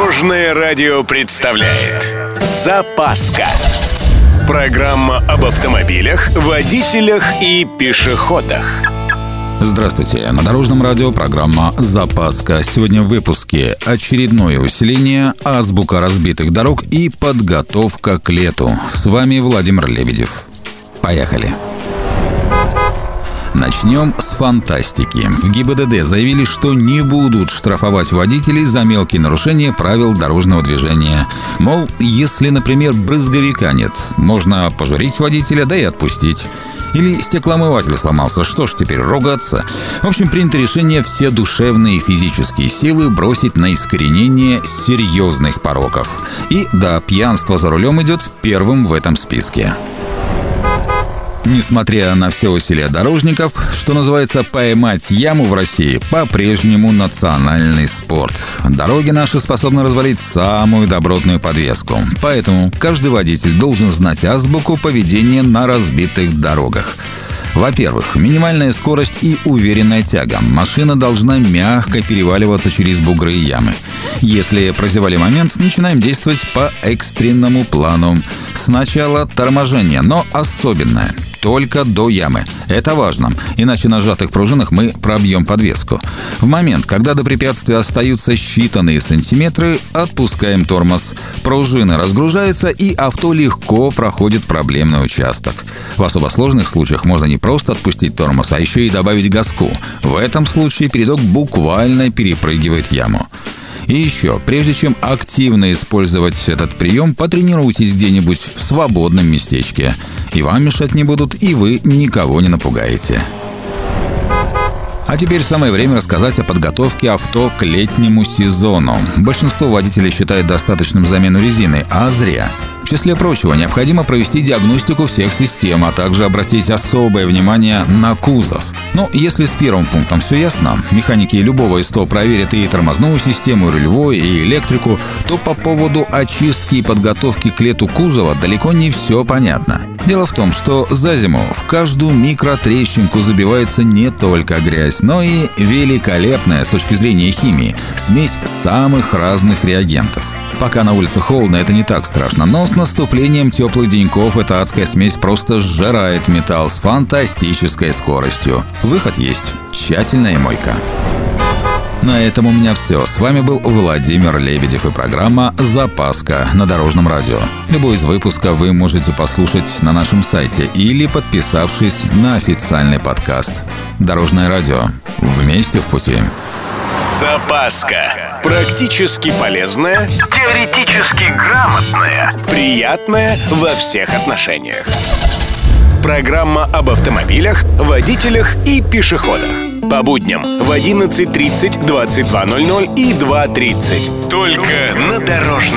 Дорожное радио представляет «Запаска». Программа об автомобилях, водителях и пешеходах. Здравствуйте, на Дорожном радио программа «Запаска». Сегодня в выпуске очередное усиление, азбука разбитых дорог и подготовка к лету. С вами Владимир Лебедев. Поехали! Начнем с фантастики. В ГИБДД заявили, что не будут штрафовать водителей за мелкие нарушения правил дорожного движения. Мол, если, например, брызговика нет, можно пожурить водителя, да и отпустить. Или стеклоомыватель сломался, что ж теперь, ругаться? В общем, принято решение все душевные и физические силы бросить на искоренение серьезных пороков. И да, пьянство за рулем идет первым в этом списке. Несмотря на все усилия дорожников, что называется, поймать яму в России по-прежнему национальный спорт. Дороги наши способны развалить самую добротную подвеску. Поэтому каждый водитель должен знать азбуку поведения на разбитых дорогах. Во-первых, минимальная скорость и уверенная тяга. Машина должна мягко переваливаться через бугры и ямы. Если прозевали момент, начинаем действовать по экстренному плану. Сначала торможение, но особенное. Только до ямы. Это важно, иначе на сжатых пружинах мы пробьем подвеску. В момент, когда до препятствия остаются считанные сантиметры, отпускаем тормоз. Пружины разгружаются, и авто легко проходит проблемный участок. В особо сложных случаях можно не просто отпустить тормоз, а еще и добавить газку. В этом случае передок буквально перепрыгивает яму. И еще, прежде чем активно использовать этот прием, потренируйтесь где-нибудь в свободном местечке. И вам мешать не будут, и вы никого не напугаете. А теперь самое время рассказать о подготовке авто к летнему сезону. Большинство водителей считает достаточным замену резины, а зря. В числе прочего, необходимо провести диагностику всех систем, а также обратить особое внимание на кузов. Но если с первым пунктом все ясно, механики любого СТО проверят и тормозную систему, и рулевую, и электрику, то по поводу очистки и подготовки к лету кузова далеко не все понятно. Дело в том, что за зиму в каждую микротрещинку забивается не только грязь, но и великолепная с точки зрения химии смесь самых разных реагентов. Пока на улице холодно, это не так страшно, но с наступлением теплых деньков эта адская смесь просто сжирает металл с фантастической скоростью. Выход есть. Тщательная мойка. На этом у меня все. С вами был Владимир Лебедев и программа «Запаска» на Дорожном радио. Любой из выпусков вы можете послушать на нашем сайте или подписавшись на официальный подкаст. Дорожное радио. Вместе в пути. «Запаска». Практически полезная, теоретически грамотная, приятная во всех отношениях. Программа об автомобилях, водителях и пешеходах. По будням в 11:30, 22:00 и 2:30. Только на Дорожном.